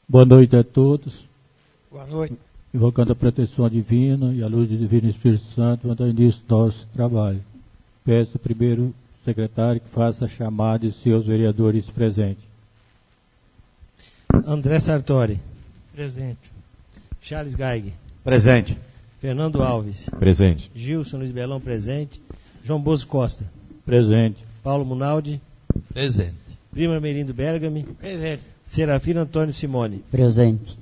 Boa noite a todos. Boa noite. Invocando a proteção divina e a luz do Divino Espírito Santo, vamos dar início ao nosso trabalho. Peço ao primeiro secretário que faça a chamada de seus vereadores presentes. André Sartori. Presente. Charles Gaig. Presente. Fernando Alves. Presente. Gilson Luiz Belão, presente. João Bosco Costa. Presente. Paulo Munaldi. Presente. Prima Merindo Bergami. Presente. Serafino Antônio Simone. Presente.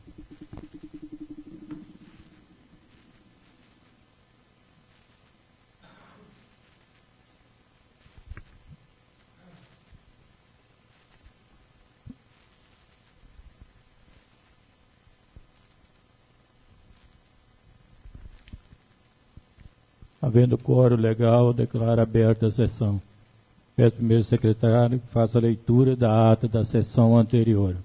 Havendo quórum legal, declaro aberta a sessão. Peço ao primeiro secretário que faça a leitura da ata da sessão anterior.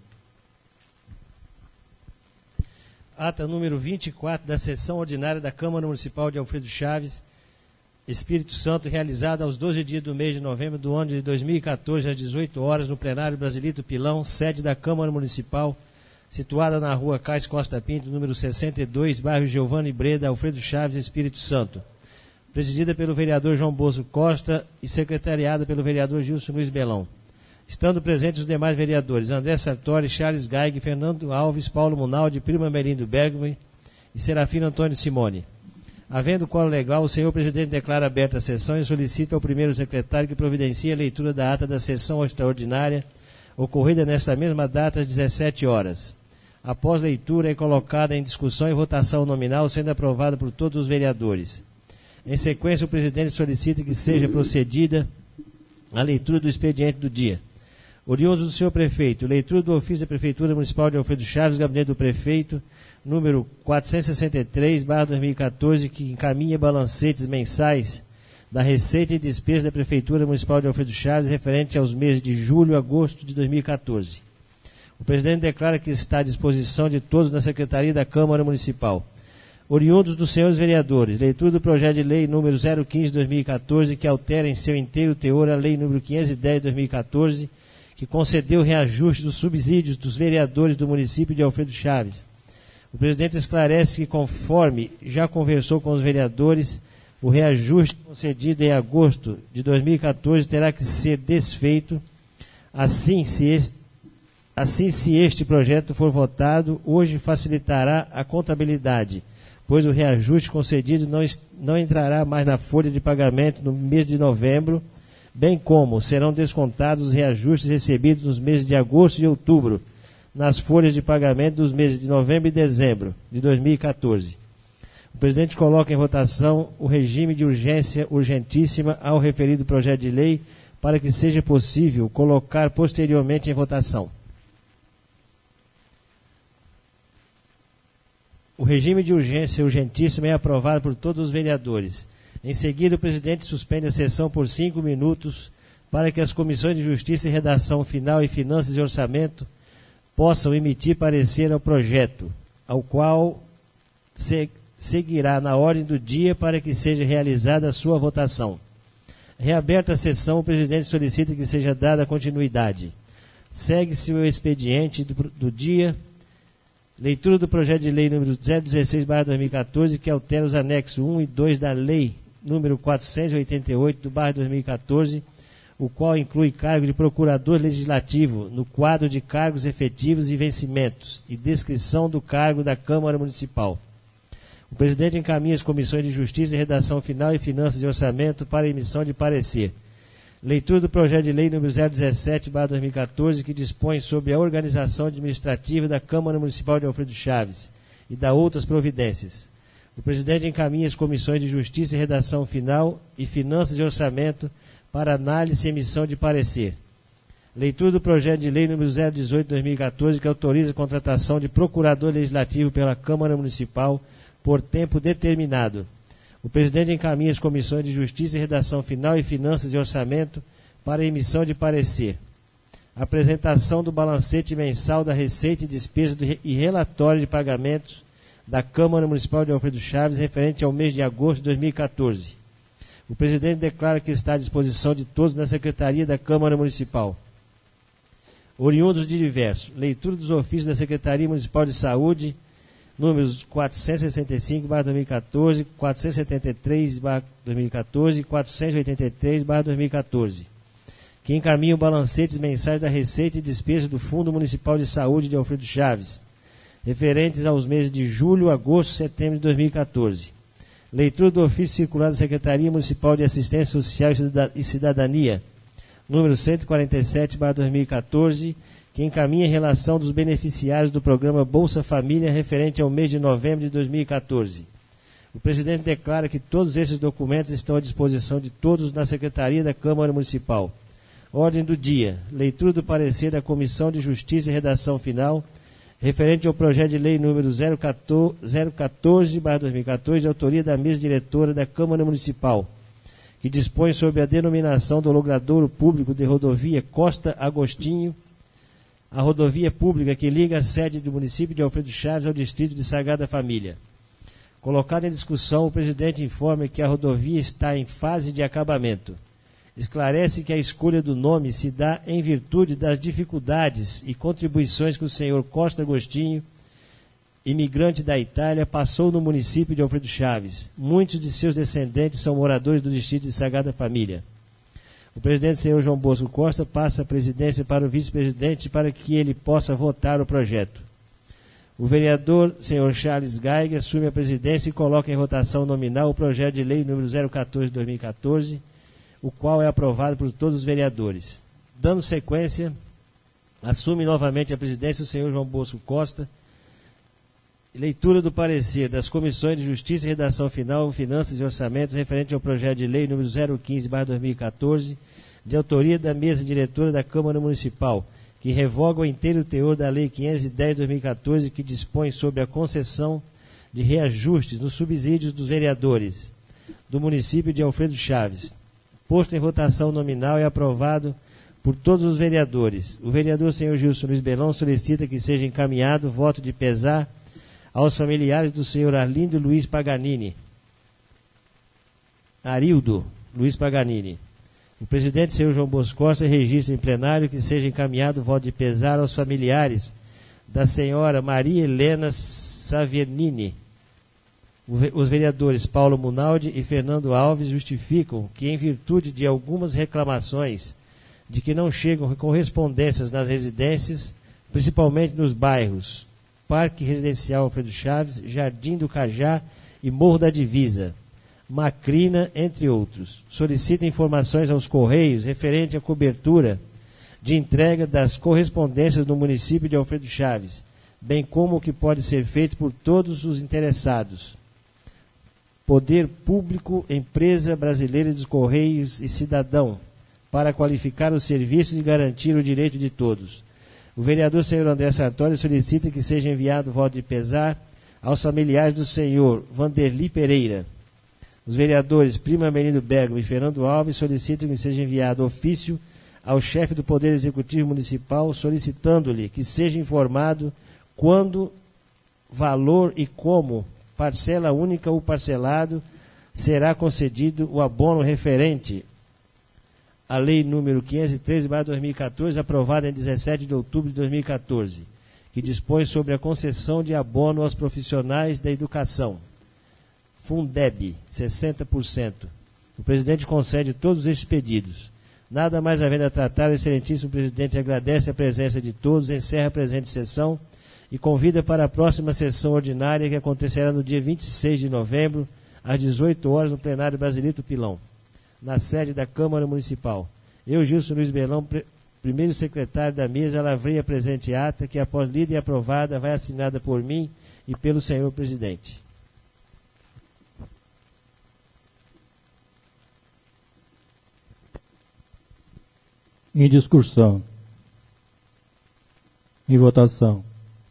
Ata número 24 da sessão ordinária da Câmara Municipal de Alfredo Chaves, Espírito Santo, realizada aos 12 dias do mês de novembro do ano de 2014, às 18 horas, no plenário Brasilito Pilão, sede da Câmara Municipal, situada na rua Cais Costa Pinto, número 62, bairro Giovanni Breda, Alfredo Chaves, Espírito Santo. Presidida pelo vereador João Bosco Costa e secretariada pelo vereador Gilson Luiz Belão. Estando presentes os demais vereadores, André Sartori, Charles Gaig, Fernando Alves, Paulo Munaldi, Prima Merindo Bergman e Serafino Antônio Simone. Havendo quórum legal, o senhor presidente declara aberta a sessão e solicita ao primeiro secretário que providencie a leitura da ata da sessão extraordinária, ocorrida nesta mesma data às 17 horas. Após leitura, é colocada em discussão e votação nominal, sendo aprovada por todos os vereadores. Em sequência, o presidente solicita que seja procedida a leitura do expediente do dia. Oriundos do senhor prefeito, leitura do ofício da Prefeitura Municipal de Alfredo Chaves, gabinete do prefeito, número 463/2014, que encaminha balancetes mensais da receita e despesa da Prefeitura Municipal de Alfredo Chaves referente aos meses de julho e agosto de 2014. O presidente declara que está à disposição de todos na Secretaria da Câmara Municipal. Oriundos dos senhores vereadores, leitura do projeto de lei número 015/2014, que altera em seu inteiro teor a lei número 510/2014, que concedeu reajuste dos subsídios dos vereadores do município de Alfredo Chaves. O presidente esclarece que, conforme já conversou com os vereadores, o reajuste concedido em agosto de 2014 terá que ser desfeito, assim se este projeto for votado, hoje facilitará a contabilidade, pois o reajuste concedido não entrará mais na folha de pagamento no mês de novembro, bem como serão descontados os reajustes recebidos nos meses de agosto e outubro, nas folhas de pagamento dos meses de novembro e dezembro de 2014. O presidente coloca em votação o regime de urgência urgentíssima ao referido projeto de lei, para que seja possível colocar posteriormente em votação. O regime de urgência urgentíssima é aprovado por todos os vereadores. Em seguida, o presidente suspende a sessão por 5 minutos para que as comissões de Justiça e Redação Final e Finanças e Orçamento possam emitir parecer ao projeto, ao qual seguirá na ordem do dia para que seja realizada a sua votação. Reaberta a sessão, o presidente solicita que seja dada continuidade. Segue-se o expediente do dia. Leitura do projeto de lei número 016/2014, que altera os anexos 1 e 2 da lei número 488/2014, o qual inclui cargo de procurador legislativo no quadro de cargos efetivos e vencimentos e descrição do cargo da Câmara Municipal. O presidente encaminha as comissões de Justiça e Redação Final e Finanças e Orçamento para emissão de parecer. Leitura do projeto de lei número 017/2014, que dispõe sobre a organização administrativa da Câmara Municipal de Alfredo Chaves e da outras providências. O presidente encaminha as comissões de Justiça e Redação Final e Finanças e Orçamento para análise e emissão de parecer. Leitura do projeto de lei número 018/2014, que autoriza a contratação de procurador legislativo pela Câmara Municipal por tempo determinado. O presidente encaminha as comissões de Justiça e Redação Final e Finanças e Orçamento para emissão de parecer. Apresentação do balancete mensal da receita e despesa e relatório de pagamentos da Câmara Municipal de Alfredo Chaves referente ao mês de agosto de 2014. O presidente declara que está à disposição de todos na Secretaria da Câmara Municipal. oriundos de diversos. Leitura dos ofícios da Secretaria Municipal de Saúde, números 465/2014, 473/2014 e 483/2014, que encaminham balancetes mensais da receita e despesa do Fundo Municipal de Saúde de Alfredo Chaves, referentes aos meses de julho, agosto e setembro de 2014. Leitura do ofício circular da Secretaria Municipal de Assistência Social e Cidadania, número 147/2014, que encaminha a relação dos beneficiários do programa Bolsa Família referente ao mês de novembro de 2014. O presidente declara que todos esses documentos estão à disposição de todos na Secretaria da Câmara Municipal. Ordem do dia. Leitura do parecer da Comissão de Justiça e Redação Final, referente ao projeto de lei número 014/2014, de autoria da mesa diretora da Câmara Municipal, que dispõe sobre a denominação do logradouro público de rodovia Costa Agostinho, a rodovia pública que liga a sede do município de Alfredo Chaves ao distrito de Sagrada Família. Colocado em discussão, o presidente informa que a rodovia está em fase de acabamento. Esclarece que a escolha do nome se dá em virtude das dificuldades e contribuições que o senhor Costa Agostinho, imigrante da Itália, passou no município de Alfredo Chaves. Muitos de seus descendentes são moradores do distrito de Sagrada Família. O presidente, senhor João Bosco Costa, passa a presidência para o vice-presidente para que ele possa votar o projeto. O vereador, senhor Charles Gaig, assume a presidência e coloca em votação nominal o projeto de lei número 014/2014, o qual é aprovado por todos os vereadores. Dando sequência, assume novamente a presidência o senhor João Bosco Costa. Leitura do parecer das Comissões de Justiça e Redação Final, Finanças e Orçamentos, referente ao projeto de lei número 015/2014, de autoria da mesa diretora da Câmara Municipal, que revoga o inteiro teor da Lei 510/2014, que dispõe sobre a concessão de reajustes nos subsídios dos vereadores do município de Alfredo Chaves. Posto em votação nominal e aprovado por todos os vereadores. O vereador senhor Gilson Luiz Belão solicita que seja encaminhado voto de pesar aos familiares do senhor Arildo Luiz Paganini. O presidente, senhor João Bosco Costa, registra em plenário que seja encaminhado voto de pesar aos familiares da senhora Maria Helena Savernini. Os vereadores Paulo Munaldi e Fernando Alves justificam que, em virtude de algumas reclamações de que não chegam correspondências nas residências, principalmente nos bairros Parque Residencial Alfredo Chaves, Jardim do Cajá e Morro da Divisa, Macrina, entre outros, solicita informações aos Correios referente à cobertura de entrega das correspondências no município de Alfredo Chaves, bem como o que pode ser feito por todos os interessados. Poder Público, Empresa Brasileira dos Correios e Cidadão, para qualificar os serviços e garantir o direito de todos. O vereador senhor André Sartori solicita que seja enviado voto de pesar aos familiares do senhor Vanderli Pereira. Os vereadores Primo Amenido Bergamo e Fernando Alves solicitam que seja enviado ofício ao chefe do Poder Executivo Municipal, solicitando-lhe que seja informado quando, valor e como, parcela única ou parcelado, será concedido o abono referente à Lei número 513/2014, aprovada em 17 de outubro de 2014, que dispõe sobre a concessão de abono aos profissionais da educação. Fundeb, 60%. O presidente concede todos estes pedidos. Nada mais havendo a tratar, o excelentíssimo presidente agradece a presença de todos, encerra a presente sessão e convida para a próxima sessão ordinária, que acontecerá no dia 26 de novembro, às 18 horas, no plenário Basilito Pilão, na sede da Câmara Municipal. Eu, Gilson Luiz Belão, primeiro secretário da mesa, lavrei a presente ata, que após lida e aprovada, vai assinada por mim e pelo senhor presidente. Em discussão. Em votação.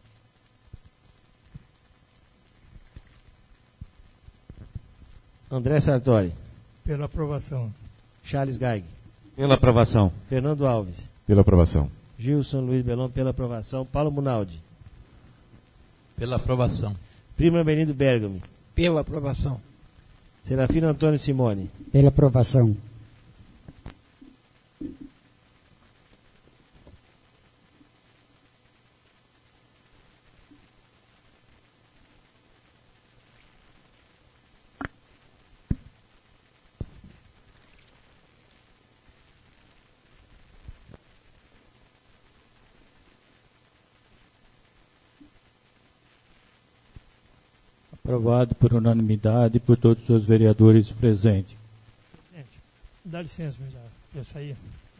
André Sartori. Pela aprovação. Charles Gaig. Pela aprovação. Fernando Alves. Pela aprovação. Gilson Luiz Belão, pela aprovação. Paulo Munaldi. Pela aprovação. Primo Amenido Bergamo. Pela aprovação. Serafino Antônio Simone. Pela aprovação. Aprovado por unanimidade por todos os vereadores presentes. Gente, dá licença, já saí.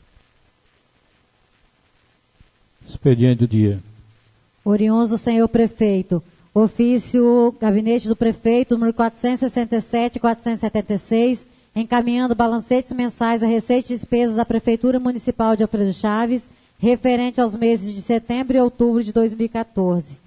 Expediente do dia. Oriundos do senhor prefeito. Ofício Gabinete do Prefeito, número 467 e 476, encaminhando balancetes mensais a receita e despesas da Prefeitura Municipal de Alfredo Chaves, referente aos meses de setembro e outubro de 2014.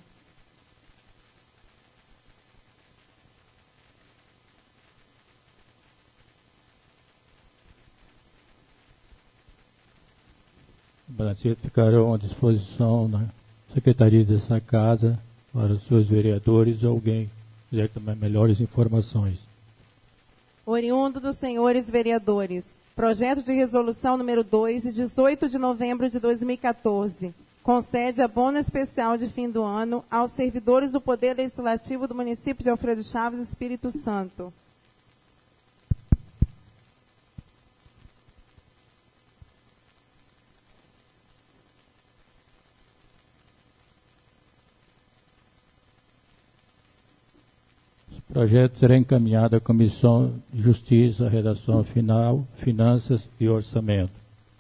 Os balancetes ficarão à disposição na Secretaria dessa Casa para os seus vereadores ou alguém quiser também melhores informações. Oriundo dos senhores vereadores. Projeto de resolução número 2, de 18 de novembro de 2014. Concede abono especial de fim do ano aos servidores do Poder Legislativo do município de Alfredo Chaves, Espírito Santo. O projeto será encaminhado à Comissão de Justiça, Redação Final, Finanças e Orçamento.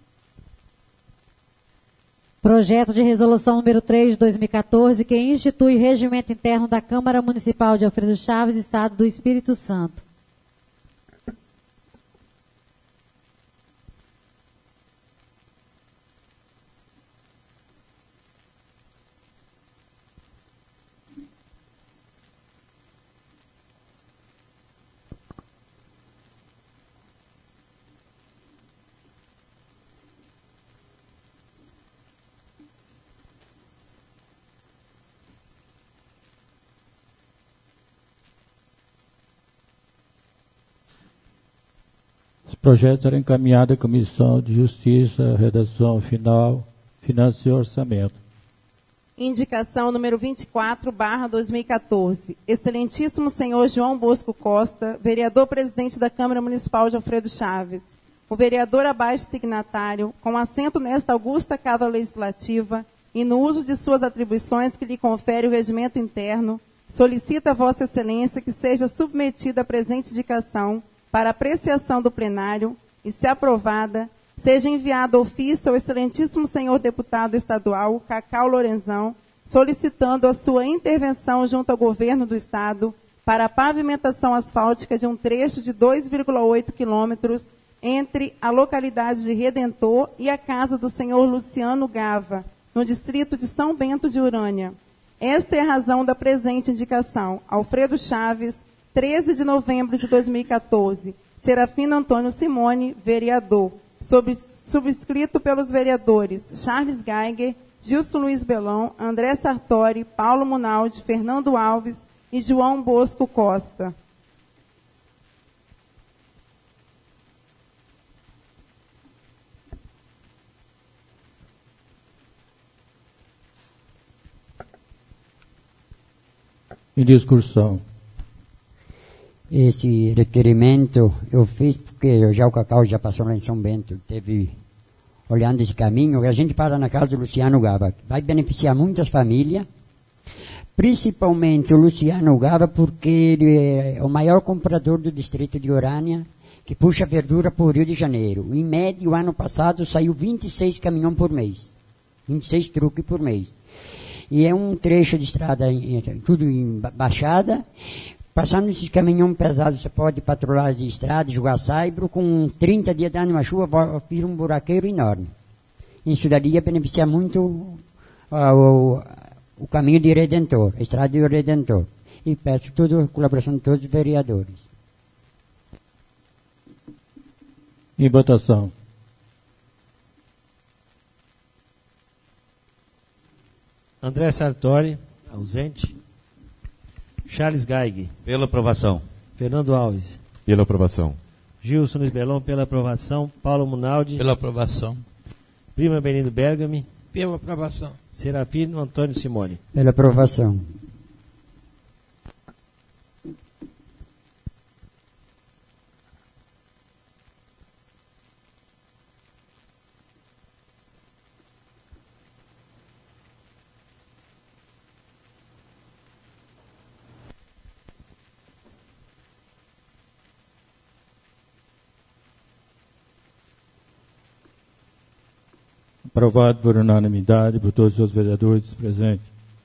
Projeto de resolução número 3 de 2014, que institui regimento interno da Câmara Municipal de Alfredo Chaves, Estado do Espírito Santo. Esse projeto será encaminhado à Comissão de Justiça, Redação Final, Finanças e Orçamento. Indicação número 24/2014. Excelentíssimo senhor João Bosco Costa, vereador presidente da Câmara Municipal de Alfredo Chaves. O vereador abaixo signatário, com assento nesta augusta Casa Legislativa e no uso de suas atribuições que lhe confere o regimento interno, solicita a Vossa Excelência que seja submetida a presente indicação para apreciação do plenário e, se aprovada, seja enviado ofício ao excelentíssimo senhor deputado estadual, Cacau Lorenzão, solicitando a sua intervenção junto ao governo do estado para a pavimentação asfáltica de um trecho de 2,8 quilômetros entre a localidade de Redentor e a casa do senhor Luciano Gava, no distrito de São Bento de Urânia. Esta é a razão da presente indicação. Alfredo Chaves, 13 de novembro de 2014. Serafino Antônio Simone, vereador. Subscrito pelos vereadores Charles Geiger, Gilson Luiz Belão, André Sartori, Paulo Munaldi, Fernando Alves e João Bosco Costa. Em discussão. Esse requerimento eu fiz porque o Cacau já passou lá em São Bento, teve olhando esse caminho, e a gente para na casa do Luciano Gava. Vai beneficiar muitas famílias, principalmente o Luciano Gava, porque ele é o maior comprador do distrito de Urânia, que puxa verdura para o Rio de Janeiro. Em média, o ano passado saiu 26 caminhões por mês, 26 truques por mês. E é um trecho de estrada, tudo em baixada. Passando esses caminhões pesados, você pode patrulhar as estradas, jogar saibro, com 30 dias dando uma chuva, vira um buraqueiro enorme. Isso daria beneficiar muito o caminho de Redentor, a estrada de Redentor. E peço a colaboração de todos os vereadores. Em votação. André Sartori, ausente. Charles Geiger. Pela aprovação. Fernando Alves. Pela aprovação. Gilson Luiz Belão, pela aprovação. Paulo Munaldi. Pela aprovação. Prima Benito Bergami. Pela aprovação. Serafino Antônio Simone. Pela aprovação. Aprovado por unanimidade por todos os seus vereadores presentes.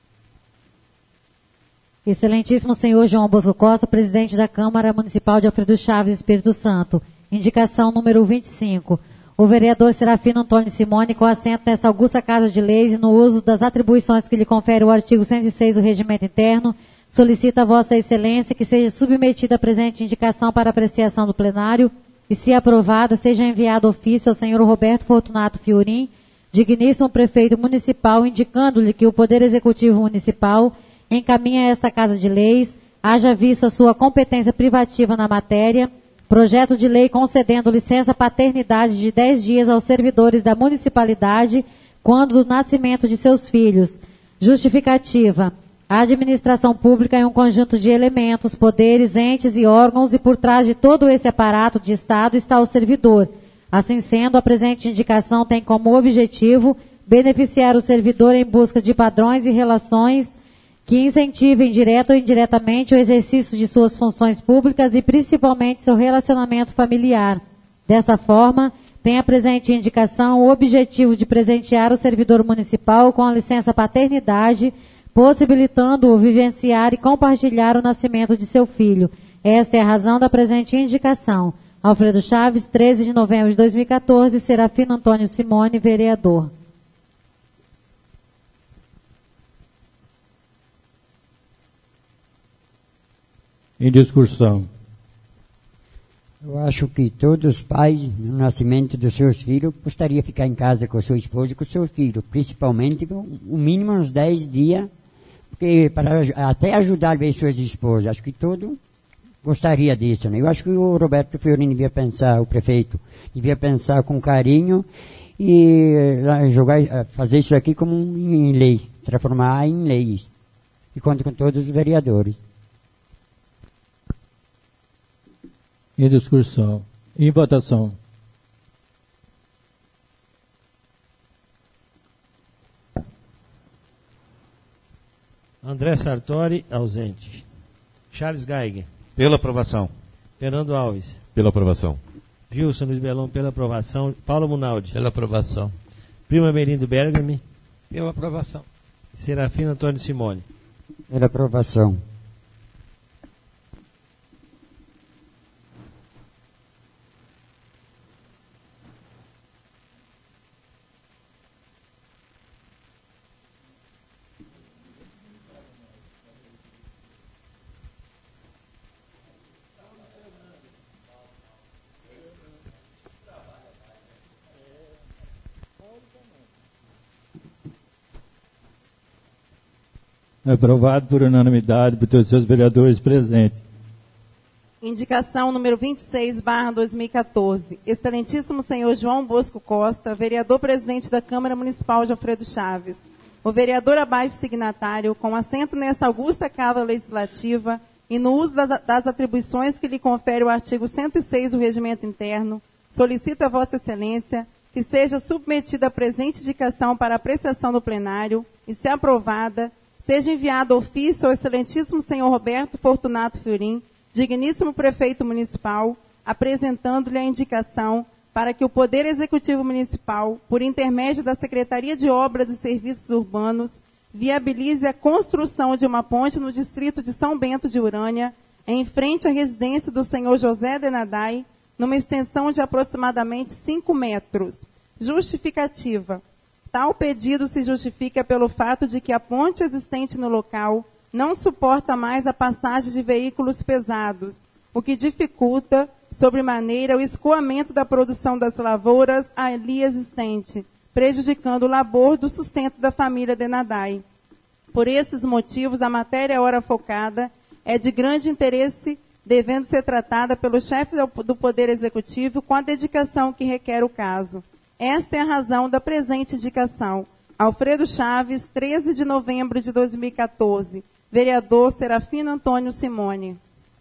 Excelentíssimo senhor João Bosco Costa, presidente da Câmara Municipal de Alfredo Chaves, Espírito Santo. Indicação número 25. O vereador Serafino Antônio Simone, com assento nesta augusta Casa de Leis e no uso das atribuições que lhe confere o artigo 106 do Regimento Interno, solicita a Vossa Excelência que seja submetida a presente indicação para apreciação do plenário e, se aprovada, seja enviado ofício ao senhor Roberto Fortunato Fiorim, digníssimo prefeito municipal, indicando-lhe que o Poder Executivo Municipal encaminha esta Casa de Leis, haja vista sua competência privativa na matéria, projeto de lei concedendo licença paternidade de 10 dias aos servidores da municipalidade quando do nascimento de seus filhos. Justificativa. A administração pública é um conjunto de elementos, poderes, entes e órgãos, e por trás de todo esse aparato de Estado está o servidor. Assim sendo, a presente indicação tem como objetivo beneficiar o servidor em busca de padrões e relações que incentivem direto ou indiretamente o exercício de suas funções públicas e principalmente seu relacionamento familiar. Dessa forma, tem a presente indicação o objetivo de presentear o servidor municipal com a licença paternidade, possibilitando-o vivenciar e compartilhar o nascimento de seu filho. Esta é a razão da presente indicação. Alfredo Chaves, 13 de novembro de 2014, Serafino Antônio Simone, vereador. Em discussão. Eu acho que todos os pais, no nascimento dos seus filhos, gostariam de ficar em casa com a sua esposa e com o seu filho, principalmente o mínimo uns 10 dias, porque para até ajudar a ver suas esposas. Acho que todo gostaria disso, né? Eu acho que o Roberto Fiorini devia pensar, o prefeito, devia pensar com carinho e fazer isso aqui como em lei, transformar em leis. E conto com todos os vereadores. Em discussão. Em votação. André Sartori, ausente. Charles Geiger. Pela aprovação. Fernando Alves. Pela aprovação. Gilson Luiz Belão, pela aprovação. Paulo Munaldi. Pela aprovação. Prima Merindo Bergami. Pela aprovação. Serafino Antônio Simone. Pela aprovação. Aprovado por unanimidade por todos os seus vereadores presentes. Indicação número 26/2014. Excelentíssimo senhor João Bosco Costa, vereador presidente da Câmara Municipal de Alfredo Chaves. O vereador abaixo signatário, com assento nesta augusta Casa Legislativa e no uso das atribuições que lhe confere o artigo 106 do Regimento Interno, solicita a Vossa Excelência que seja submetida a presente indicação para apreciação do plenário e, se aprovada, seja enviado ofício ao excelentíssimo senhor Roberto Fortunato Fiorim, digníssimo prefeito municipal, apresentando-lhe a indicação para que o Poder Executivo Municipal, por intermédio da Secretaria de Obras e Serviços Urbanos, viabilize a construção de uma ponte no distrito de São Bento de Urânia, em frente à residência do senhor José Denadai, numa extensão de aproximadamente 5 metros. Justificativa. Tal pedido se justifica pelo fato de que a ponte existente no local não suporta mais a passagem de veículos pesados, o que dificulta, sobremaneira, o escoamento da produção das lavouras ali existente, prejudicando o labor do sustento da família Denadai. Por esses motivos, a matéria ora focada é de grande interesse, devendo ser tratada pelo chefe do Poder Executivo com a dedicação que requer o caso. Esta é a razão da presente indicação. Alfredo Chaves, 13 de novembro de 2014. Vereador Serafino Antônio Simone.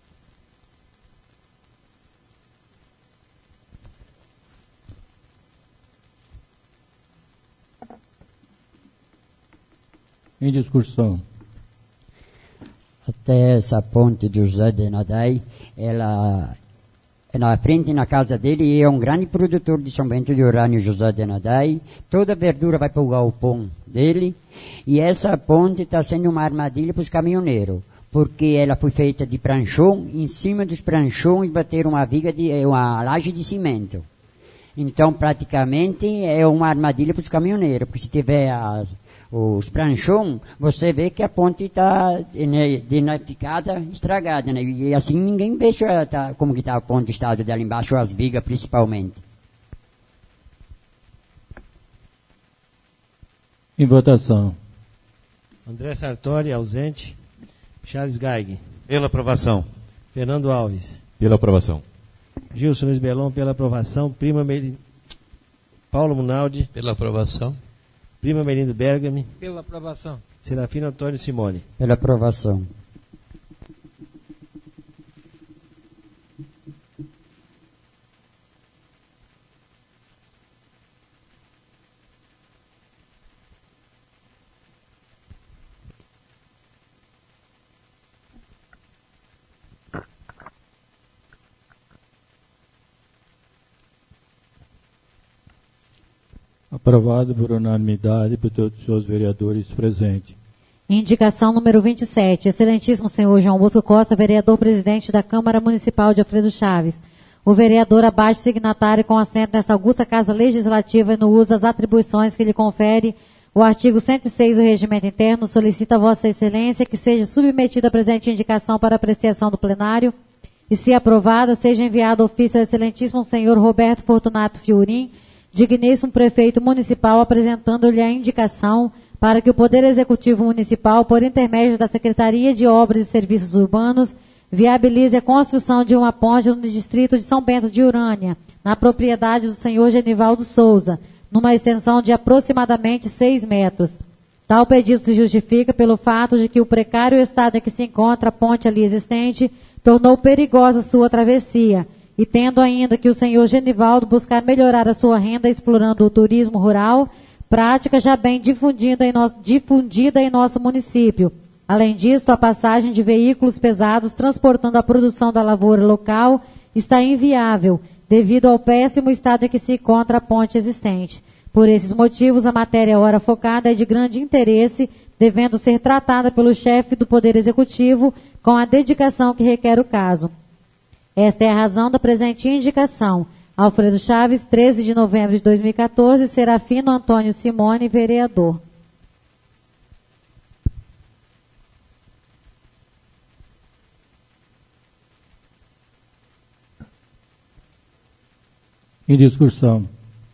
Em discussão. Até essa ponte do José Denadai, ela na frente na casa dele, e é um grande produtor de São Bento de Urânio, José de Nadai. Toda a verdura vai para o galpão dele, e essa ponte está sendo uma armadilha para os caminhoneiros, porque ela foi feita de pranchão, em cima dos pranchões bateram uma laje de cimento. Então, praticamente, é uma armadilha para os caminhoneiros, porque se tiver os pranchões, você vê que a ponte está danificada, estragada, né? E assim ninguém vê como que está a ponte, o estado dela embaixo, as vigas principalmente. Em votação. André Sartori, ausente. Charles Geig. Pela aprovação. Fernando Alves. Pela aprovação. Gilson Luiz Belon, pela aprovação. Paulo Munaldi. Pela aprovação. Prima Melindo Bergami. Pela aprovação. Serafino Antônio Simone. Pela aprovação. Aprovado por unanimidade por todos os seus vereadores presentes. Indicação número 27. Excelentíssimo senhor João Bosco Costa, vereador-presidente da Câmara Municipal de Alfredo Chaves. O vereador abaixo signatário com assento nessa augusta Casa Legislativa e no uso das atribuições que lhe confere o artigo 106 do Regimento Interno, solicita a Vossa Excelência que seja submetida a presente indicação para apreciação do plenário e, se aprovada, seja enviado ofício ao excelentíssimo senhor Roberto Fortunato Fiorim, digníssimo prefeito municipal, apresentando-lhe a indicação para que o Poder Executivo Municipal, por intermédio da Secretaria de Obras e Serviços Urbanos, viabilize a construção de uma ponte no distrito de São Bento de Urânia, na propriedade do senhor Genivaldo Souza, numa extensão de aproximadamente 6 metros. Tal pedido se justifica pelo fato de que o precário estado em que se encontra a ponte ali existente tornou perigosa sua travessia, e tendo ainda que o senhor Genivaldo buscar melhorar a sua renda explorando o turismo rural, prática já bem difundida em nosso município. Além disso, a passagem de veículos pesados transportando a produção da lavoura local está inviável, devido ao péssimo estado em que se encontra a ponte existente. Por esses motivos, a matéria ora focada é de grande interesse, devendo ser tratada pelo chefe do Poder Executivo com a dedicação que requer o caso. Esta é a razão da presente indicação. Alfredo Chaves, 13 de novembro de 2014, Serafino Antônio Simone, vereador. Em discussão.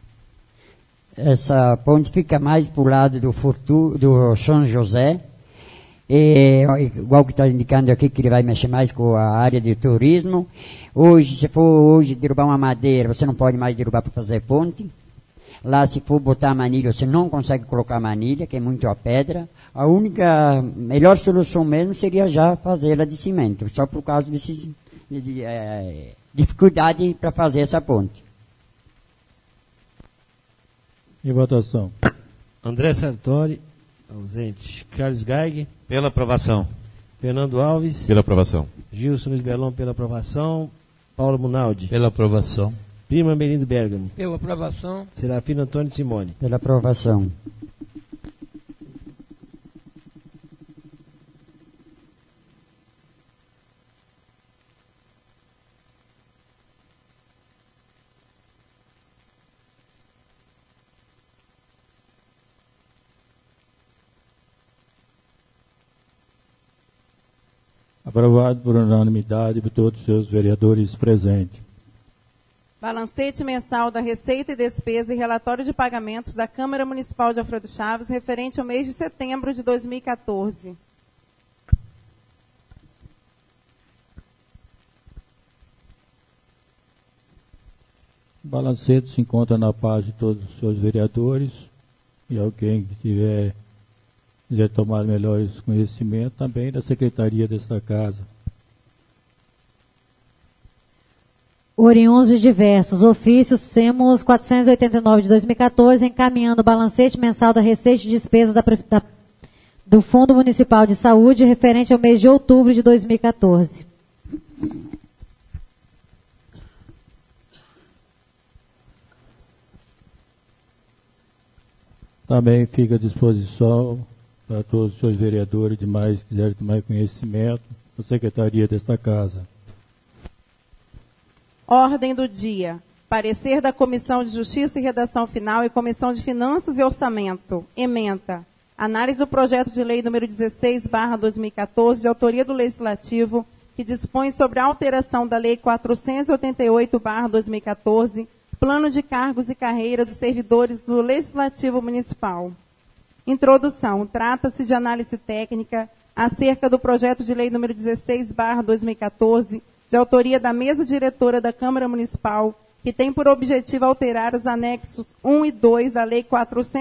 Essa ponte fica mais para o lado do São José, igual que está indicando aqui que ele vai mexer mais com a área de turismo. Hoje, se for hoje derrubar uma madeira, você não pode mais derrubar para fazer ponte. Lá, se for botar manilha, você não consegue colocar manilha, que é muito a pedra. A única, melhor solução mesmo seria já fazê-la de cimento, só por causa de dificuldade para fazer essa ponte. Em votação. André Sartori, ausente. Charles Geig. Pela aprovação. Fernando Alves. Pela aprovação. Gilson Luiz Belon, pela aprovação. Paulo Munaldi. Pela aprovação. Prima Melindo Bergami. Pela aprovação. Serafino Antônio Simone. Pela aprovação. Aprovado por unanimidade por todos os seus vereadores presentes. Balancete mensal da Receita e Despesa e relatório de pagamentos da Câmara Municipal de Alfredo Chaves referente ao mês de setembro de 2014. O balancete se encontra na paz de todos os seus vereadores e alguém que quiser tomar melhores conhecimentos, também da secretaria desta casa. Oriundos diversos. Ofícios SEMOS 489 de 2014, encaminhando o balancete mensal da Receita e Despesa do Fundo Municipal de Saúde, referente ao mês de outubro de 2014. Também fica à disposição para todos os senhores vereadores e demais que quiserem tomar conhecimento, a secretaria desta casa. Ordem do dia. Parecer da Comissão de Justiça e Redação Final e Comissão de Finanças e Orçamento. Ementa. Análise do projeto de lei número 16/2014, de autoria do Legislativo, que dispõe sobre a alteração da Lei 488/2014, Plano de Cargos e Carreira dos Servidores do Legislativo Municipal. Introdução. Trata-se de análise técnica acerca do projeto de lei número 16/2014, de autoria da mesa diretora da Câmara Municipal, que tem por objetivo alterar os anexos 1 e 2 da Lei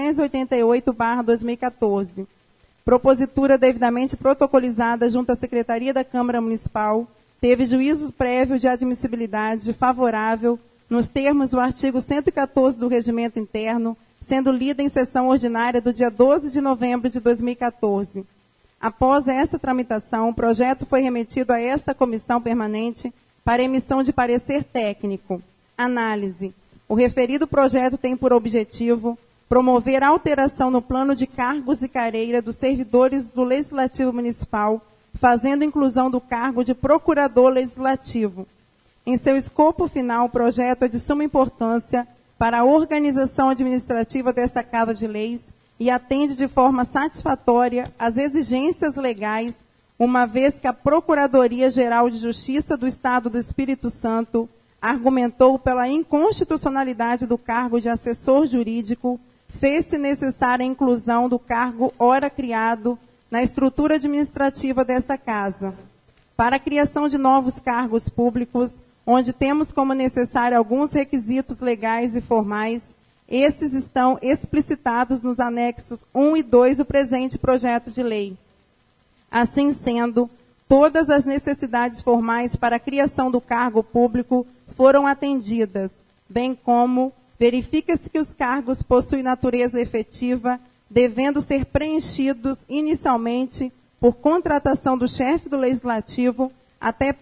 488/2014. Propositura devidamente protocolizada junto à Secretaria da Câmara Municipal, teve juízo prévio de admissibilidade favorável nos termos do artigo 114 do Regimento Interno, sendo lida em sessão ordinária do dia 12 de novembro de 2014. Após essa tramitação, o projeto foi remetido a esta comissão permanente para emissão de parecer técnico. Análise. O referido projeto tem por objetivo promover alteração no plano de cargos e carreira dos servidores do Legislativo Municipal, fazendo inclusão do cargo de Procurador Legislativo. Em seu escopo final, o projeto é de suma importância para a organização administrativa desta Casa de Leis e atende de forma satisfatória às exigências legais, uma vez que a Procuradoria-Geral de Justiça do Estado do Espírito Santo argumentou pela inconstitucionalidade do cargo de assessor jurídico, fez-se necessária a inclusão do cargo ora criado na estrutura administrativa desta Casa. Para a criação de novos cargos públicos, onde temos como necessário alguns requisitos legais e formais, esses estão explicitados nos anexos 1 e 2 do presente projeto de lei. Assim sendo, todas as necessidades formais para a criação do cargo público foram atendidas, bem como verifica-se que os cargos possuem natureza efetiva, devendo ser preenchidos inicialmente por contratação do chefe do Legislativo até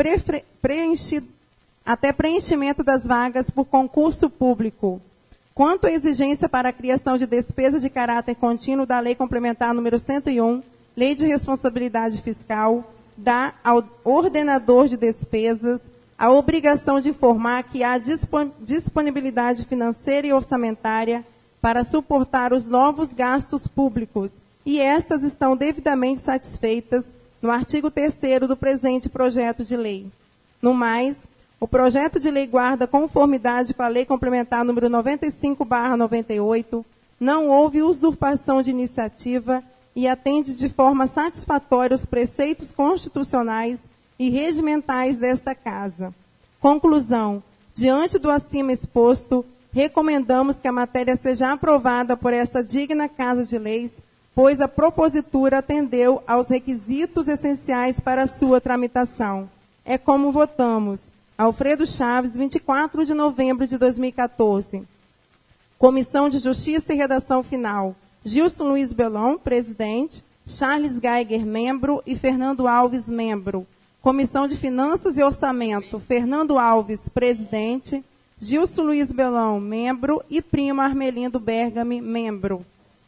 preenchimento das vagas por concurso público. Quanto à exigência para a criação de despesas de caráter contínuo da Lei Complementar número 101, Lei de Responsabilidade Fiscal, dá ao ordenador de despesas a obrigação de informar que há disponibilidade financeira e orçamentária para suportar os novos gastos públicos, e estas estão devidamente satisfeitas no artigo 3º do presente projeto de lei. No mais, o projeto de lei guarda conformidade com a Lei Complementar número 95/98, não houve usurpação de iniciativa e atende de forma satisfatória os preceitos constitucionais e regimentais desta Casa. Conclusão. Diante do acima exposto, recomendamos que a matéria seja aprovada por esta digna Casa de Leis, pois a propositura atendeu aos requisitos essenciais para a sua tramitação. É como votamos. Alfredo Chaves, 24 de novembro de 2014. Comissão de Justiça e Redação Final. Gilson Luiz Belon, presidente. Charles Geiger, membro. E Fernando Alves, membro. Comissão de Finanças e Orçamento. Fernando Alves, presidente. Gilson Luiz Belon, membro. E Primo Armelindo Bergami, membro.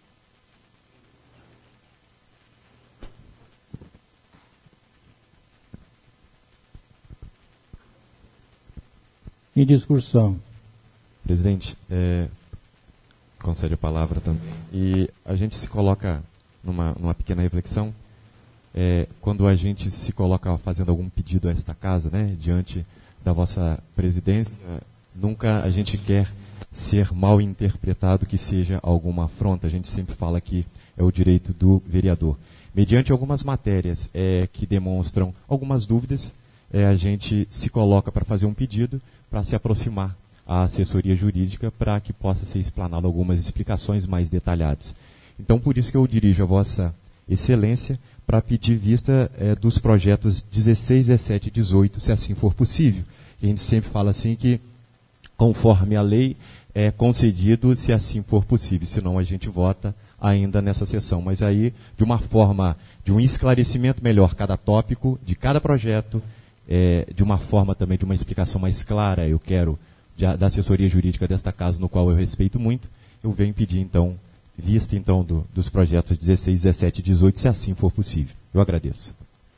Em discussão. Presidente, concede a palavra também. E a gente se coloca numa pequena reflexão, quando a gente se coloca fazendo algum pedido a esta casa, né, diante da vossa presidência, nunca a gente quer ser mal interpretado, que seja alguma afronta. A gente sempre fala que é o direito do vereador. Mediante algumas matérias que demonstram algumas dúvidas, a gente se coloca para fazer um pedido, para se aproximar à assessoria jurídica, para que possa ser explanado algumas explicações mais detalhadas. Então, por isso que eu dirijo a Vossa Excelência para pedir vista dos projetos 16, 17 e 18, se assim for possível. A gente sempre fala assim que, conforme a lei, é concedido se assim for possível, senão a gente vota ainda nessa sessão. Mas aí, de uma forma, de um esclarecimento melhor cada tópico, de cada projeto, de uma forma também de uma explicação mais clara, eu quero, da assessoria jurídica desta casa, no qual eu respeito muito, eu venho pedir então vista então dos projetos 16, 17 e 18, se assim for possível. Eu agradeço.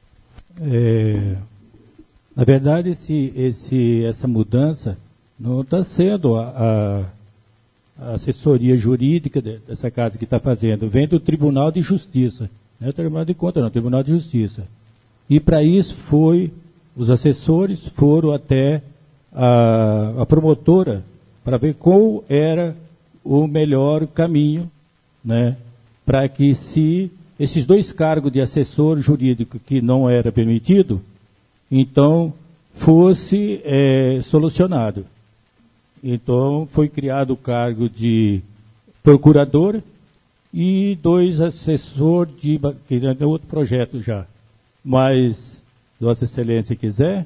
Na verdade, essa mudança não está sendo a assessoria jurídica dessa casa que está fazendo, vem do Tribunal de Justiça, não é o Tribunal de Contas, não, o Tribunal de Justiça. E para isso os assessores foram até a promotora para ver qual era o melhor caminho, né, para que se esses 2 cargos de assessor jurídico que não era permitido, então fosse solucionado. Então foi criado o cargo de procurador e 2 assessores que é outro projeto já. Mas, Vossa Excelência quiser,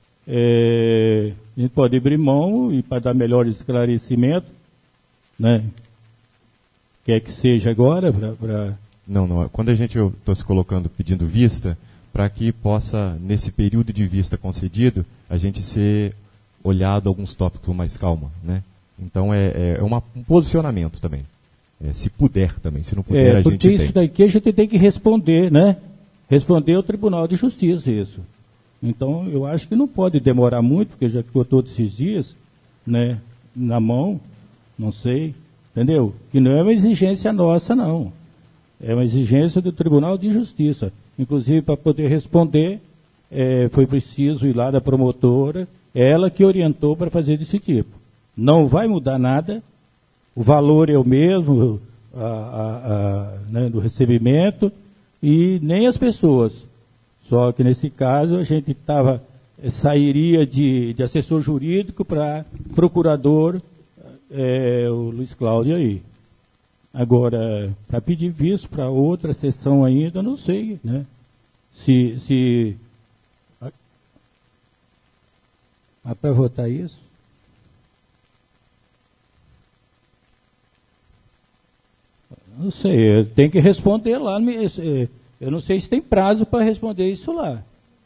a gente pode abrir mão e para dar melhor esclarecimento, né? Quer que seja agora para... Não. Quando eu estou se colocando pedindo vista, para que possa, nesse período de vista concedido, a gente ser olhado alguns tópicos com mais calma, né? Então um posicionamento também. Se puder também, se não puder a gente tem. Porque isso daqui a gente tem que responder, né? Responder ao Tribunal de Justiça isso. Então eu acho que não pode demorar muito, porque já ficou todos esses dias, né, na mão, não sei, entendeu? Que não é uma exigência nossa, não. É uma exigência do Tribunal de Justiça. Inclusive, para poder responder, foi preciso ir lá da promotora, ela que orientou para fazer desse tipo. Não vai mudar nada, o valor é o mesmo né, do recebimento, e nem as pessoas. Só que nesse caso a gente sairia de assessor jurídico para procurador, o Luiz Cláudio aí. Agora, para pedir visto para outra sessão ainda, não sei, né? Para votar isso? Não sei, tem que responder lá. Eu não sei se tem prazo para responder isso lá.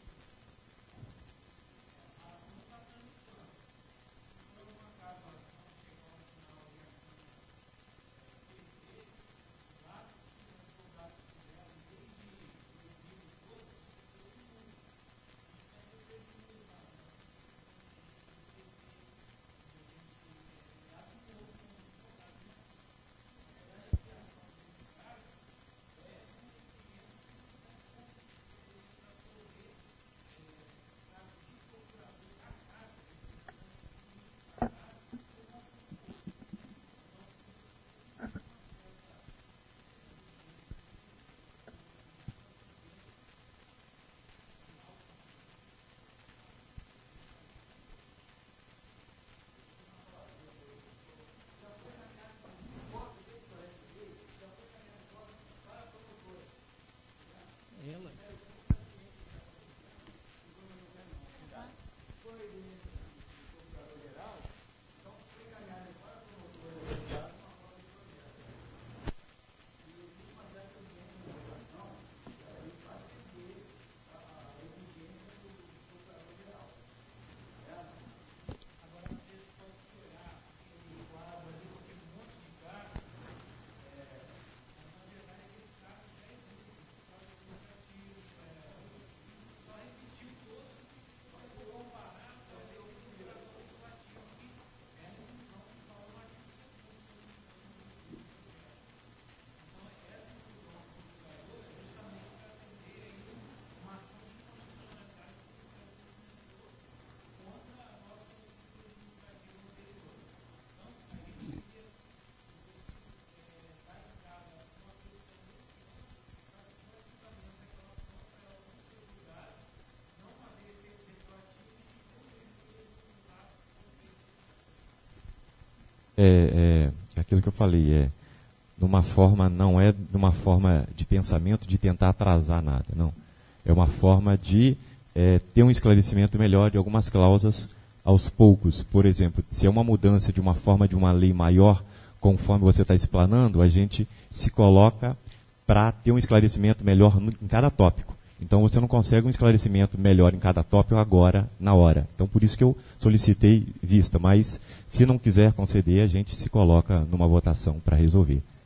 Aquilo que eu falei, numa forma, não é de uma forma de pensamento de tentar atrasar nada, não. É uma forma de ter um esclarecimento melhor de algumas cláusulas aos poucos. Por exemplo, se é uma mudança de uma forma de uma lei maior, conforme você está explanando, a gente se coloca para ter um esclarecimento melhor em cada tópico. Então você não consegue um esclarecimento melhor em cada tópico agora, na hora. Então por isso que eu solicitei vista, mas se não quiser conceder, a gente se coloca numa votação para resolver.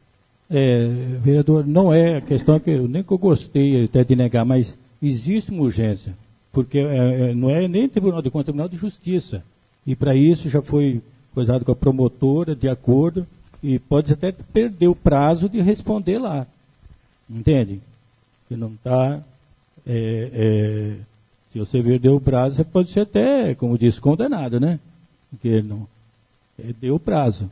Vereador, não é a questão que eu nem que eu gostei até de negar, mas existe uma urgência, porque não é nem Tribunal de Contas, é Tribunal de Justiça. E para isso já foi coisado com a promotora, de acordo, e pode até perder o prazo de responder lá. Entende? Que não está... se você perder o prazo, você pode ser até, como disse, condenado, né? Porque não deu o prazo.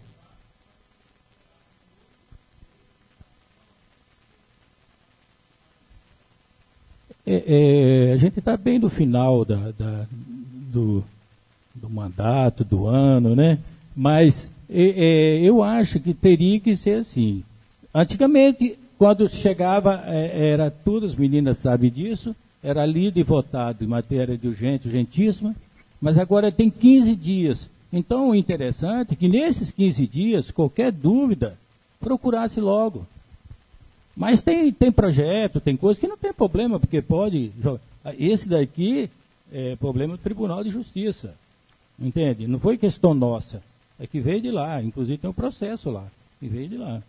A gente está bem no final do mandato, do ano, né? Mas eu acho que teria que ser assim. Antigamente, quando chegava, era tudo, as meninas sabem disso, era lido e votado em matéria de urgentíssima, mas agora tem 15 dias. Então, o interessante é que nesses 15 dias, qualquer dúvida, procurasse logo. Mas tem projeto, tem coisa que não tem problema, porque pode... Esse daqui é problema do Tribunal de Justiça, entende? Não foi questão nossa, é que veio de lá, inclusive tem um processo lá, que veio de lá.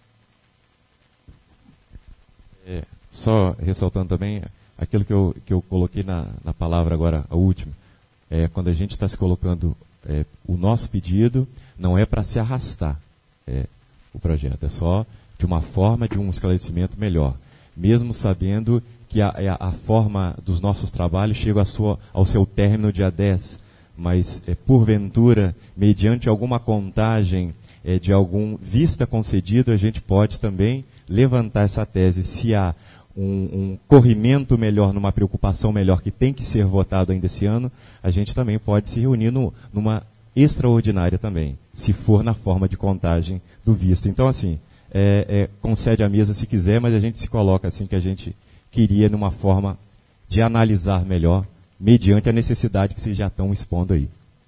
Só ressaltando também, aquilo que eu coloquei na palavra agora, a última, quando a gente está se colocando o nosso pedido, não é para se arrastar o projeto, é só de uma forma de um esclarecimento melhor, mesmo sabendo que a forma dos nossos trabalhos chega ao seu término dia 10, mas porventura, mediante alguma contagem de algum vista concedido, a gente pode também levantar essa tese, se há um corrimento melhor, numa preocupação melhor que tem que ser votado ainda esse ano, a gente também pode se reunir numa extraordinária também, se for na forma de contagem do vista. Então, assim, concede a mesa se quiser, mas a gente se coloca assim que a gente queria numa forma de analisar melhor, mediante a necessidade que vocês já estão expondo aí.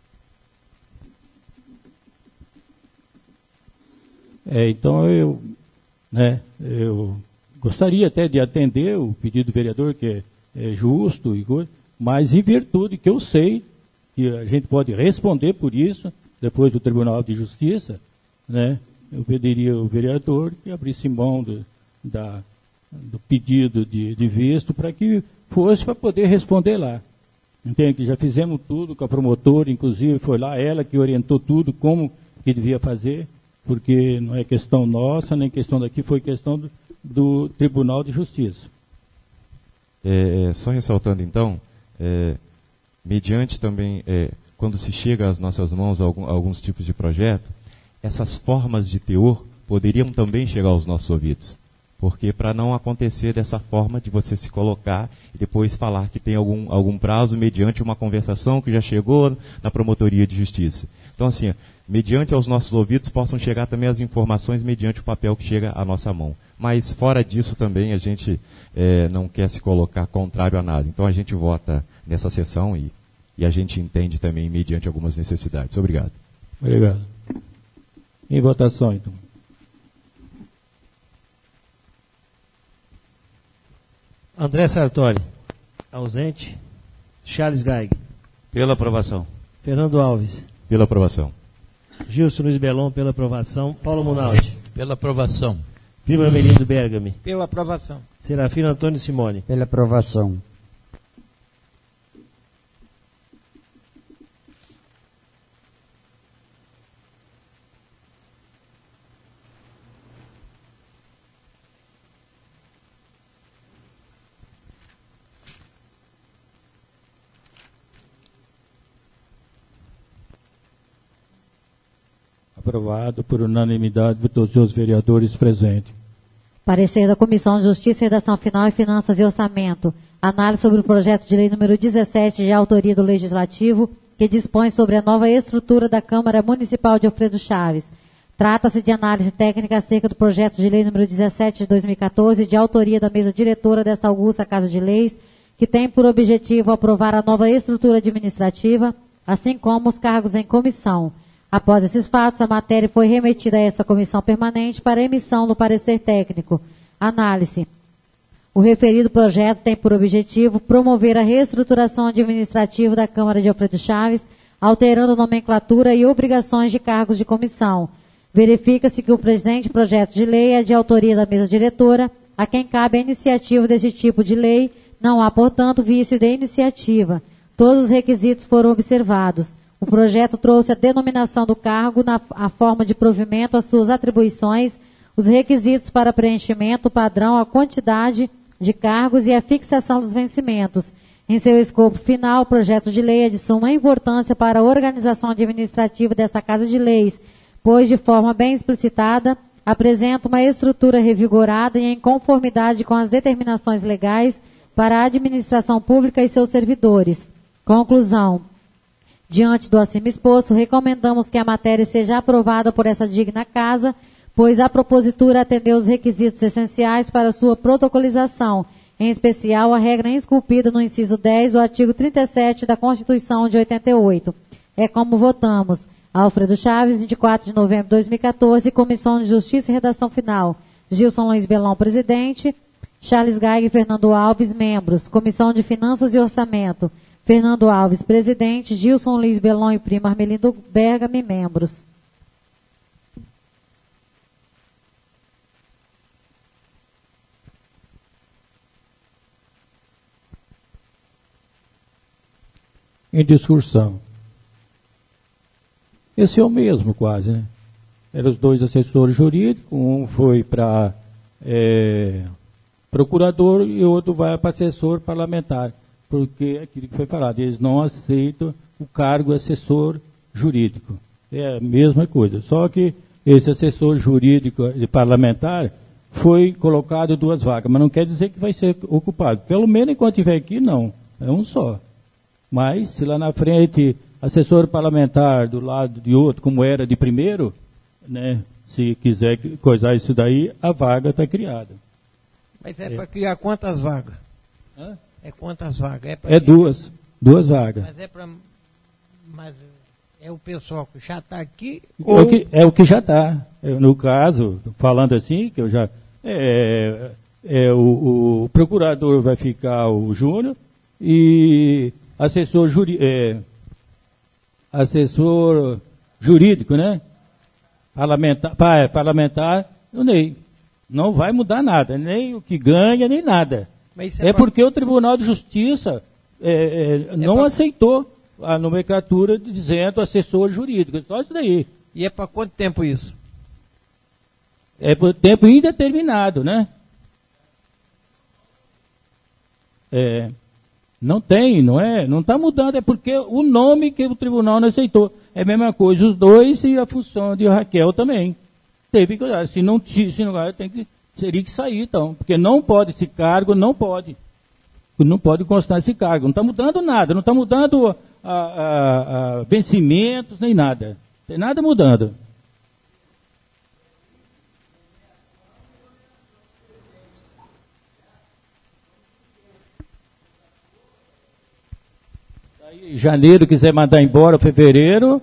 Então eu gostaria até de atender o pedido do vereador, que é justo, mas em virtude que eu sei que a gente pode responder por isso, depois do Tribunal de Justiça, né? Eu pediria ao vereador que abrisse mão do pedido de visto para que fosse para poder responder lá. Entende? Que já fizemos tudo com a promotora, inclusive foi lá ela que orientou tudo, como que devia fazer, porque não é questão nossa, nem questão daqui, foi questão do Tribunal de Justiça. Só ressaltando então, mediante também, quando se chega às nossas mãos alguns tipos de projeto, essas formas de teor poderiam também chegar aos nossos ouvidos. Porque para não acontecer dessa forma de você se colocar e depois falar que tem algum prazo mediante uma conversação que já chegou na promotoria de justiça. Então, assim, mediante aos nossos ouvidos possam chegar também as informações mediante o papel que chega à nossa mão. Mas fora disso também a gente não quer se colocar contrário a nada. Então a gente vota nessa sessão e a gente entende também mediante algumas necessidades. Obrigado. Obrigado. Em votação, então. André Sartori, ausente. Charles Gaig. Pela aprovação. Fernando Alves. Pela aprovação. Gilson Luiz Belon, pela aprovação. Paulo Munaldi. Pela aprovação. Primo Amelindo Bergami. Pela aprovação. Serafino Antônio Simone. Pela aprovação. Aprovado por unanimidade de todos os vereadores presentes. Parecer da Comissão de Justiça, Redação Final e Finanças e Orçamento. Análise sobre o projeto de lei número 17, de autoria do Legislativo, que dispõe sobre a nova estrutura da Câmara Municipal de Alfredo Chaves. Trata-se de análise técnica acerca do projeto de lei número 17 de 2014, de autoria da mesa diretora desta augusta Casa de Leis, que tem por objetivo aprovar a nova estrutura administrativa, assim como os cargos em comissão. Após esses fatos, a matéria foi remetida a essa comissão permanente para emissão do parecer técnico. Análise. O referido projeto tem por objetivo promover a reestruturação administrativa da Câmara de Alfredo Chaves, alterando a nomenclatura e obrigações de cargos de comissão, Verifica-se que o presente projeto de lei é de autoria da mesa diretora, a quem cabe a iniciativa desse tipo de lei. Não há, portanto, vício de iniciativa. Todos os requisitos foram observados. O projeto trouxe a denominação do cargo, a forma de provimento, as suas atribuições, os requisitos para preenchimento, o padrão, a quantidade de cargos e a fixação dos vencimentos. Em seu escopo final, o projeto de lei é de suma importância para a organização administrativa desta Casa de Leis, pois, de forma bem explicitada, apresenta uma estrutura revigorada e em conformidade com as determinações legais para a administração pública e seus servidores. Conclusão. Diante do acima exposto, recomendamos que a matéria seja aprovada por essa digna Casa, pois a propositura atendeu os requisitos essenciais para sua protocolização, em especial a regra esculpida no inciso 10 do artigo 37 da Constituição de 88. É como votamos. Alfredo Chaves, 24 de novembro de 2014, Comissão de Justiça e Redação Final. Gilson Luiz Belão, presidente. Charles Gaig e Fernando Alves, membros. Comissão de Finanças e Orçamento. Fernando Alves, presidente. Gilson Luiz Belão e primo Armelindo Bergami, membros. Em discussão. Esse é o mesmo, quase, né? Eram os dois assessores jurídicos, um foi para procurador e o outro vai para assessor parlamentar, porque aquilo que foi falado, eles não aceitam o cargo assessor jurídico. É a mesma coisa, só que esse assessor jurídico e parlamentar foi colocado 2 vagas, mas não quer dizer que vai ser ocupado. Pelo menos enquanto estiver aqui, não. É um só. Mas, se lá na frente, assessor parlamentar do lado de outro, como era de primeiro, né, se quiser coisar isso daí, a vaga está criada. Mas é para criar quantas vagas? Hã? É quantas vagas? É 2 vagas. Mas é para... Mas é o pessoal que já está aqui? É o que já está. No caso, falando assim, que eu já... o procurador vai ficar o Júnior e assessor jurídico, né? Parlamentar, o Ney. Não vai mudar nada, nem o que ganha, nem nada. Porque o Tribunal de Justiça não aceitou a nomenclatura dizendo assessor jurídico. Só isso daí. E é para quanto tempo isso? É por tempo indeterminado, né? Não tem, não está mudando, é porque o nome que o tribunal não aceitou. É a mesma coisa, os dois e a função de Raquel também. Teve que, se não teria que sair, então, porque não pode esse cargo, não pode constar esse cargo. Não está mudando nada, não está mudando vencimentos, nem nada. Não tem nada mudando. Janeiro quiser mandar embora, fevereiro.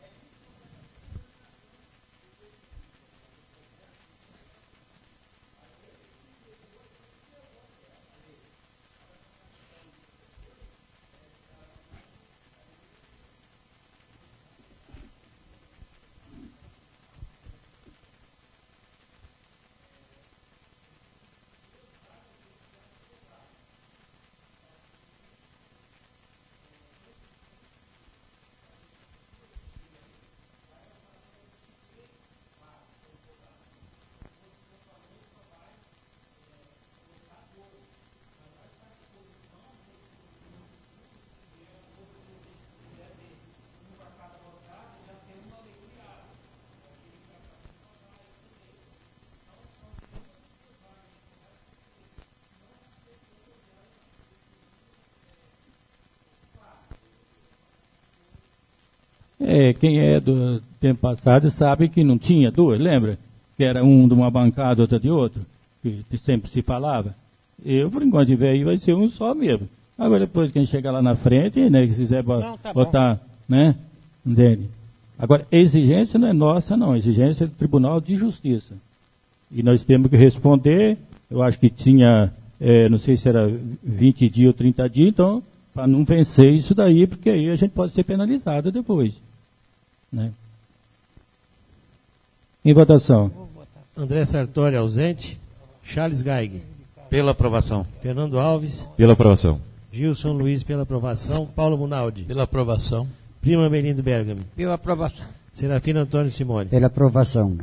Quem é do tempo passado sabe que não tinha 2, lembra? Que era um de uma bancada, outra de outro, que sempre se falava. Por enquanto tiver aí, vai ser um só mesmo. Agora depois que a gente chegar lá na frente, né, que se quiser botar, né, entende? Agora, a exigência não é nossa, não. A exigência é do Tribunal de Justiça. E nós temos que responder, eu acho que tinha, não sei se era 20 dias ou 30 dias, então, para não vencer isso daí, porque aí a gente pode ser penalizado depois. Né? Em votação. André Sartori, ausente. Charles Geig. Pela aprovação. Fernando Alves. Pela aprovação. Gilson Luiz, pela aprovação. Paulo Munaldi. Pela aprovação. Prima Melindo Bergami. Pela aprovação. Serafino Antônio Simone. Pela aprovação.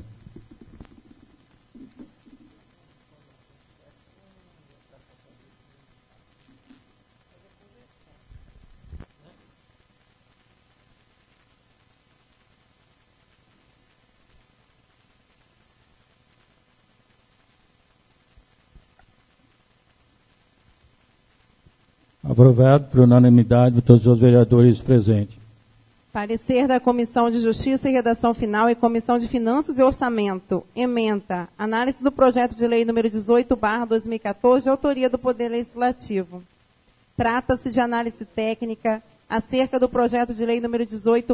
Aprovado por unanimidade de todos os vereadores presentes. Parecer da Comissão de Justiça e Redação Final e Comissão de Finanças e Orçamento. Ementa. Análise do projeto de lei número 18/2014, de autoria do Poder Legislativo. Trata-se de análise técnica acerca do projeto de lei número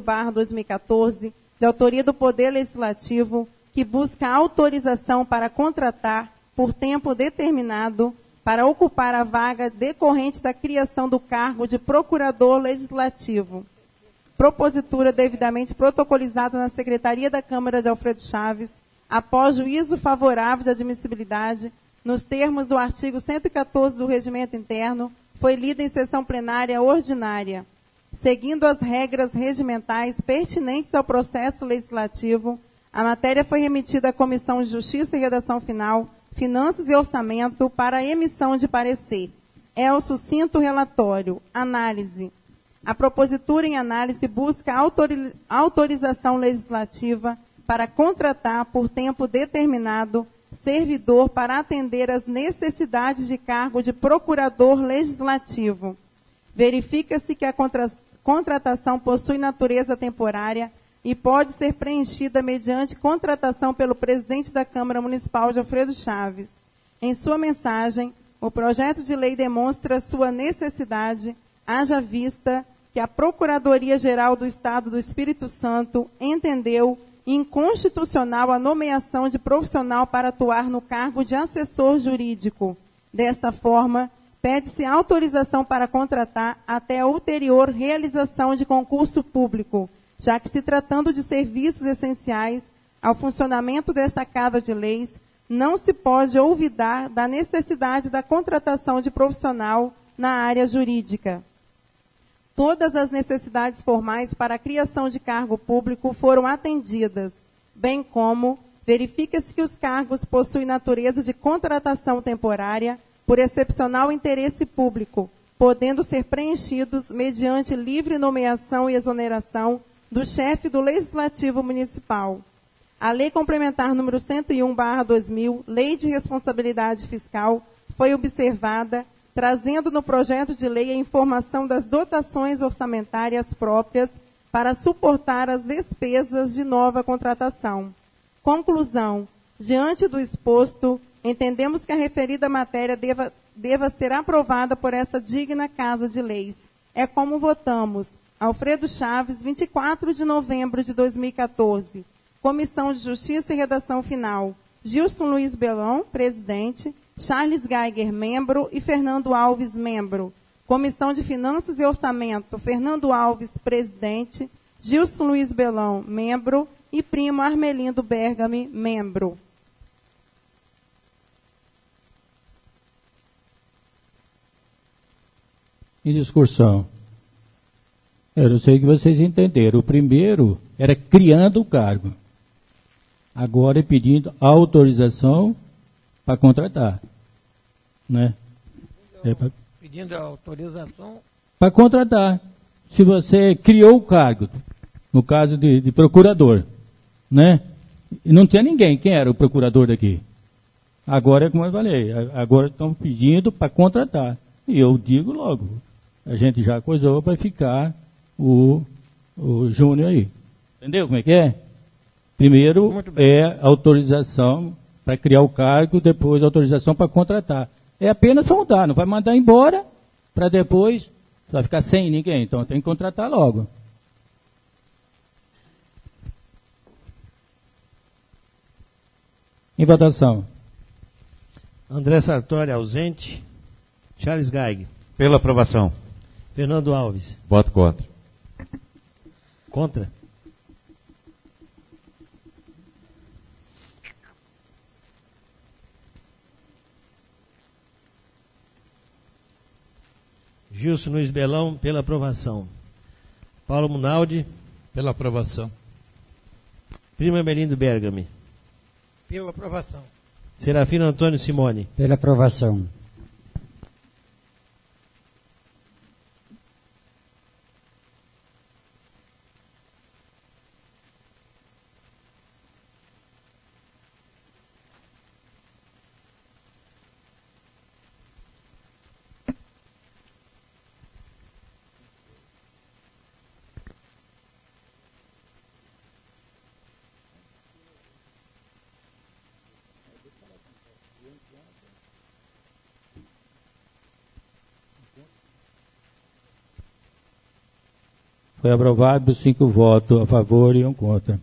18/2014, de autoria do Poder Legislativo, que busca autorização para contratar por tempo determinado para ocupar a vaga decorrente da criação do cargo de Procurador Legislativo. Propositura devidamente protocolizada na Secretaria da Câmara de Alfredo Chaves, após juízo favorável de admissibilidade, nos termos do artigo 114 do Regimento Interno, foi lida em sessão plenária ordinária. Seguindo as regras regimentais pertinentes ao processo legislativo, a matéria foi remetida à Comissão de Justiça e Redação Final, Finanças e Orçamento para emissão de parecer. É o sucinto relatório. Análise. A propositura em análise busca autorização legislativa para contratar por tempo determinado servidor para atender às necessidades de cargo de procurador legislativo. Verifica-se que a contratação possui natureza temporária e pode ser preenchida mediante contratação pelo presidente da Câmara Municipal de Alfredo Chaves. Em sua mensagem, o projeto de lei demonstra sua necessidade, haja vista que a Procuradoria-Geral do Estado do Espírito Santo entendeu inconstitucional a nomeação de profissional para atuar no cargo de assessor jurídico. Desta forma, pede-se autorização para contratar até a ulterior realização de concurso público, já que se tratando de serviços essenciais ao funcionamento dessa Casa de Leis, não se pode olvidar da necessidade da contratação de profissional na área jurídica. Todas as necessidades formais para a criação de cargo público foram atendidas, bem como verifica-se que os cargos possuem natureza de contratação temporária por excepcional interesse público, podendo ser preenchidos mediante livre nomeação e exoneração do chefe do Legislativo Municipal. A Lei Complementar número 101/2000, Lei de Responsabilidade Fiscal, foi observada, trazendo no projeto de lei a informação das dotações orçamentárias próprias para suportar as despesas de nova contratação. Conclusão. Diante do exposto, entendemos que a referida matéria deva ser aprovada por essa digna Casa de Leis. É como votamos. Alfredo Chaves, 24 de novembro de 2014. Comissão de Justiça e Redação Final. Gilson Luiz Belão, presidente. Charles Geiger, membro. E Fernando Alves, membro. Comissão de Finanças e Orçamento. Fernando Alves, presidente. Gilson Luiz Belão, membro. E primo Armelindo Bergami, membro. Em discussão. Eu não sei o que vocês entenderam. O primeiro era criando o cargo. Agora é pedindo autorização para contratar. Né? Pedindo autorização para contratar. Se você criou o cargo, no caso de procurador, né? E não tinha ninguém. Quem era o procurador daqui? Agora é como eu falei. Agora estão pedindo para contratar. E eu digo logo. A gente já coisou para ficar o Júnior aí. Entendeu como é que é? Primeiro é autorização para criar o cargo, depois autorização para contratar. É apenas mudar, não vai mandar embora para depois vai ficar sem ninguém. Então tem que contratar logo. Em votação. André Sartori, ausente. Charles Geig. Pela aprovação. Fernando Alves. Voto contra. Contra? Gilson Luiz Belão, pela aprovação. Paulo Munaldi. Pela aprovação. Primo Melindo Bergami. Pela aprovação. Serafino Antônio Simone. Pela aprovação. Foi aprovado por 5 votos a favor e 1 contra.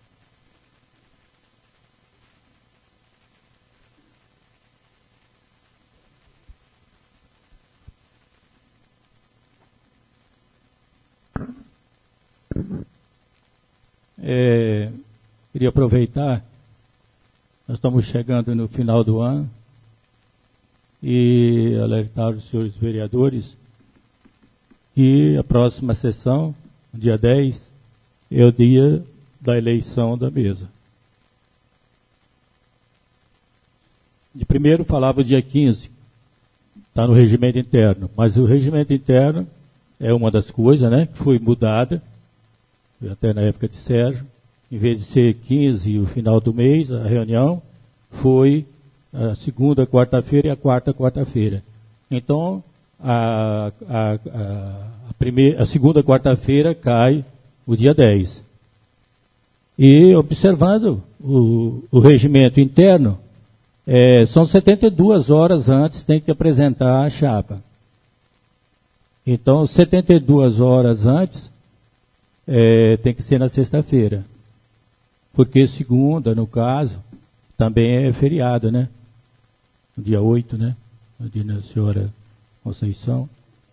Queria aproveitar, nós estamos chegando no final do ano, e alertar os senhores vereadores que a próxima sessão, dia 10, é o dia da eleição da mesa. De primeiro falava o dia 15, está no regimento interno, mas o regimento interno é uma das coisas, né, que foi mudada, até na época de Sérgio. Em vez de ser 15 o final do mês, a reunião foi a segunda quarta-feira e a quarta quarta-feira. Então, a segunda quarta-feira cai o dia 10. E observando o regimento interno, são 72 horas antes tem que apresentar a chapa. Então, 72 horas antes tem que ser na sexta-feira. Porque segunda, no caso, também é feriado, né? No dia 8, né? No dia da senhora Conceição.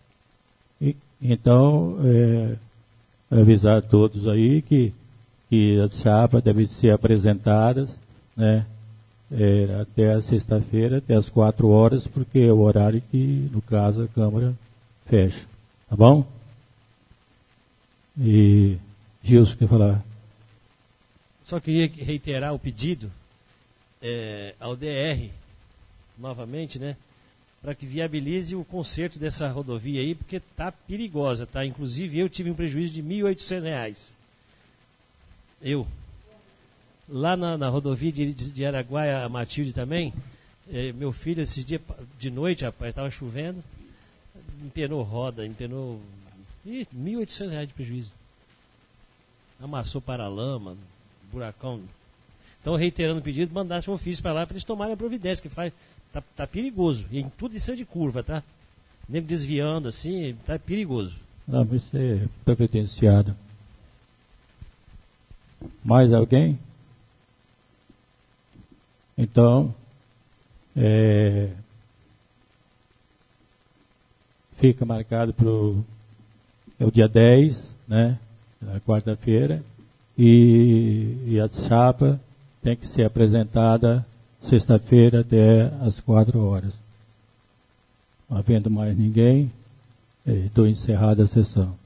Então, avisar a todos aí que as chapas devem ser apresentadas, né? Até a sexta-feira, até as 4 horas, porque é o horário que, no caso, a Câmara fecha. Tá bom? E Gilson, quer falar? Só queria reiterar o pedido ao DR, novamente, né? Para que viabilize o conserto dessa rodovia aí, porque está perigosa, tá? Inclusive eu tive um prejuízo de R$ 1.800. Lá na rodovia de Araguaia a Matilde também, meu filho esses dias de noite, rapaz, estava chovendo, empenou roda, empenou... R$ 1.800 de prejuízo. Amassou paralama, buracão. Então, reiterando o pedido, mandasse um ofício para lá para eles tomarem a providência, que tá perigoso. E em tudo isso é de curva, tá? Nem desviando assim, tá perigoso. Não, vai ser providenciado. Mais alguém? Então, fica marcado para o dia 10, né? Na quarta-feira. E a chapa tem que ser apresentada sexta-feira até as 4 horas. Não havendo mais ninguém, estou encerrada a sessão.